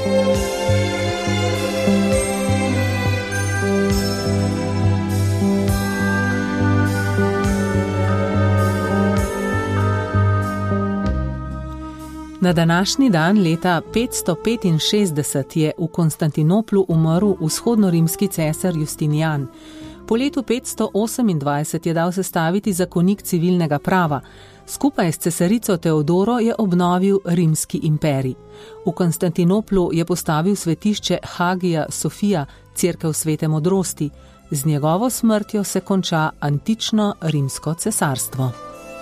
Na današnji dan leta 565 je v Konstantinoplu umrl vzhodnorimski cesar Justinijan. Po letu 528 je dal sestaviti zakonik civilnega prava. Skupaj s cesarico Teodoro je obnovil rimski imperij. V Konstantinoplu je postavil svetišče Hagija Sofija, cerkev svete modrosti. Z njegovo smrtjo se konča antično rimsko cesarstvo.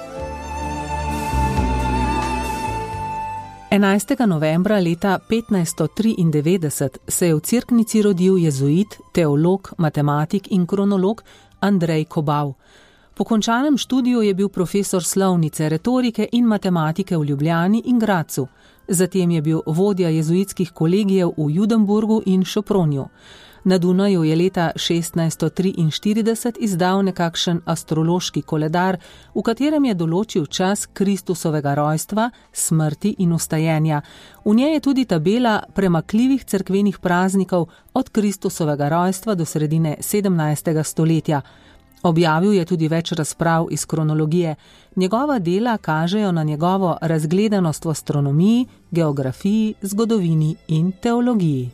11. novembra leta 1593 se je v Cerknici rodil jezuit, teolog, matematik in kronolog Andrej Kobav. Po končanem študiju je bil profesor slovnice, retorike in matematike v Ljubljani in Gradcu. Zatem je bil vodja jezuitskih kolegijev v Judenburgu in Šopronju. Na Dunaju je leta 1643 izdal nekakšen astrološki koledar, v katerem je določil čas Kristusovega rojstva, smrti in vstajenja. V njej je tudi tabela premakljivih cerkvenih praznikov od Kristusovega rojstva do sredine 17. stoletja. Objavil je tudi več razprav iz kronologije. Njegova dela kažejo na njegovo razgledanost v astronomiji, geografiji, zgodovini in teologiji.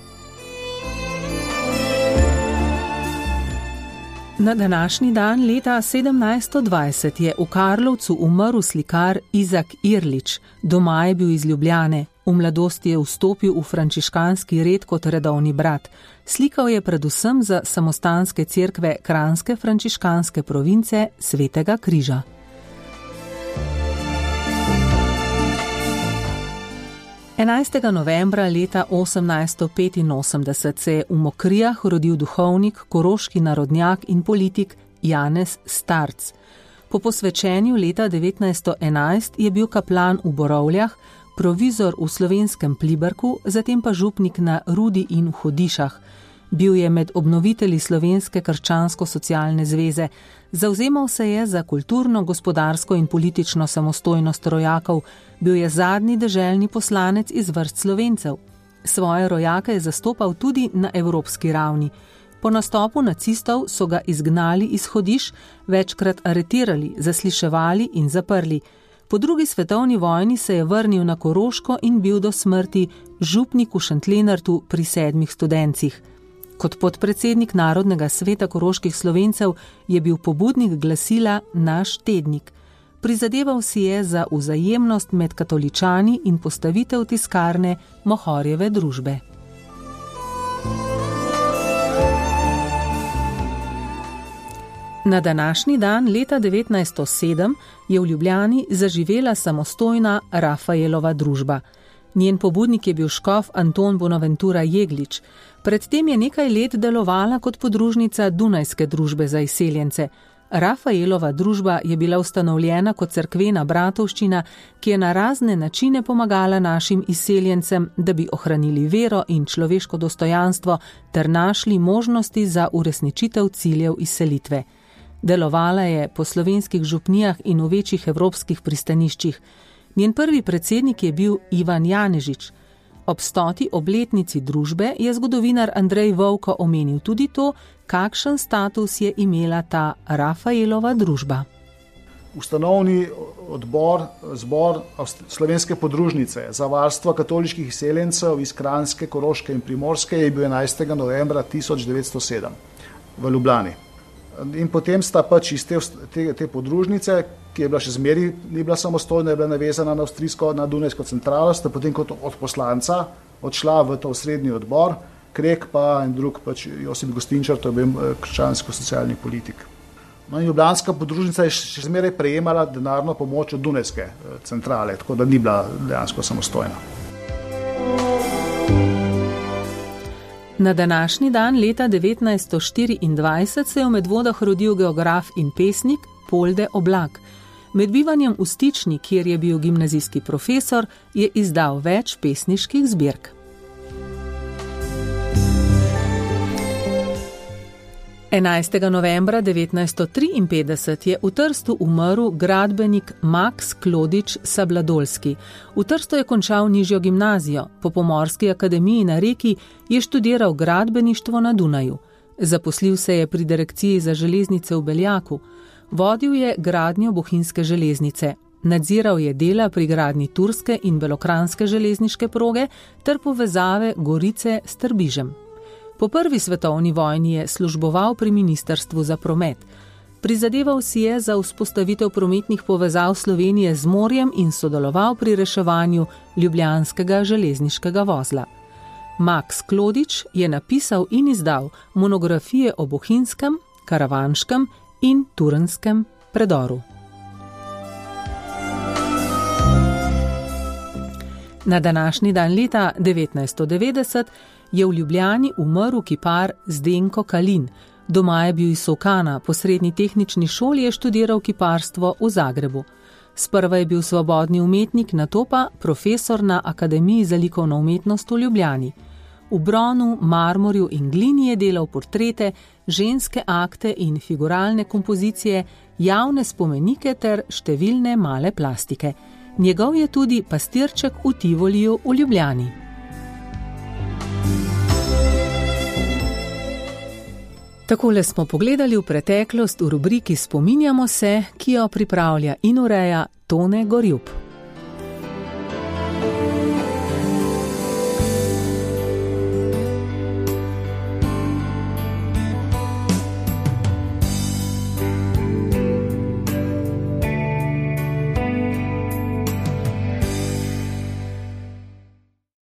Na današnji dan leta 1720 je v Karlovcu umrl slikar Izak Irlič. Doma je bil iz Ljubljane. V mladosti je vstopil v frančiškanski red kot redovni brat. Slikal je predvsem za samostanske cerkve kranjske frančiškanske province Svetega križa. Novembra leta 1885 se je v Mokrijah rodil duhovnik, koroški narodnjak in politik Janez Starc. Po posvečenju leta 1911 je bil kaplan v Borovljah, provizor v slovenskem Pliberku, zatem pa župnik na Rudi in v Hodišah. Bil je med obnovitelji Slovenske krščansko-socialne zveze. Zavzemal se je za kulturno, gospodarsko in politično samostojnost rojakov. Bil je zadnji deželni poslanec iz vrst Slovencev. Svoje rojake je zastopal tudi na evropski ravni. Po nastopu nacistov so ga izgnali iz Hodiš, večkrat aretirali, zasliševali in zaprli. Po drugi svetovni vojni se je vrnil na Koroško in bil do smrti župnik v Šentlenartu pri 7 študencih. Kot podpredsednik Narodnega sveta koroških Slovencev je bil pobudnik glasila Naš tednik. Prizadeval si je za vzajemnost med katoličani in postavitev tiskarne Mohorjeve družbe. Na današnji dan leta 1907 je v Ljubljani zaživela samostojna Rafaelova družba. Njen pobudnik je bil škof Anton Bonaventura Jeglič. Predtem je nekaj let delovala kot podružnica Dunajske družbe za izseljence. Rafaelova družba je bila ustanovljena kot cerkvena bratovščina, ki je na razne načine pomagala našim izseljencem, da bi ohranili vero in človeško dostojanstvo ter našli možnosti za uresničitev ciljev izselitve. Delovala je po slovenskih župnijah in v večjih evropskih pristaniščih. Njen prvi predsednik je bil Ivan Janežič. Ob 100. obletnici družbe je zgodovinar Andrej Vovko omenil tudi to, kakšen status je imela ta Rafaelova družba. Ustanovni zbor Slovenske podružnice za varstvo katoliških izseljencev iz Kranjske, Koroške in Primorske je bil 11. novembra 1907 v Ljubljani. In potem sta pač iz te podružnice, ki je bila še zmeri, ni bila samostojna, je bila navezana na avstrijsko, na Dunajsko centralo, sta potem kot od poslanca odšla v to srednji odbor, Krek pa in drug pač Josip Gostinčar, to je bil krščansko-socialni politik. No in ljubljanska podružnica je še zmeraj prejemala denarno pomoč od Dunajske centrale, tako da ni bila dejansko samostojna. Na današnji dan leta 1924 se je v Medvodah rodil geograf in pesnik Polde Oblak. Med bivanjem v Stični, kjer je bil gimnazijski profesor, je izdal več pesniških zbirk. 11. novembra 1953 je v Trstu umrl gradbenik Max Klodič Sabladolski. V Trstu je končal nižjo gimnazijo, po Pomorski akademiji na Reki je študiral gradbeništvo na Dunaju. Zaposlil se je pri direkciji za železnice v Beljaku. Vodil je gradnjo bohinjske železnice. Nadziral je dela pri gradnji turske in belokranjske železniške proge ter povezave Gorice s Trbižem. Po prvi svetovni vojni je služboval pri Ministrstvu za promet. Prizadeval si je za vzpostavitev prometnih povezav Slovenije z morjem in sodeloval pri reševanju ljubljanskega železniškega vozla. Max Klodič je napisal in izdal monografije o bohinjskem, karavanškem in turnskem predoru. Na današnji dan leta 1990 je v Ljubljani umrl kipar Zdenko Kalin. Doma je bil iz Solkana, po srednji tehnični šoli je študiral kiparstvo v Zagrebu. Sprva je bil svobodni umetnik, nato pa profesor na Akademiji za likovno umetnost v Ljubljani. V bronu, marmorju in glini je delal portrete, ženske akte in figuralne kompozicije, javne spomenike ter številne male plastike. Njegov je tudi pastirček v Tivoliju v Ljubljani. Takole smo pogledali v preteklost v rubriki Spominjamo se, ki jo pripravlja in ureja Tone Gorjup.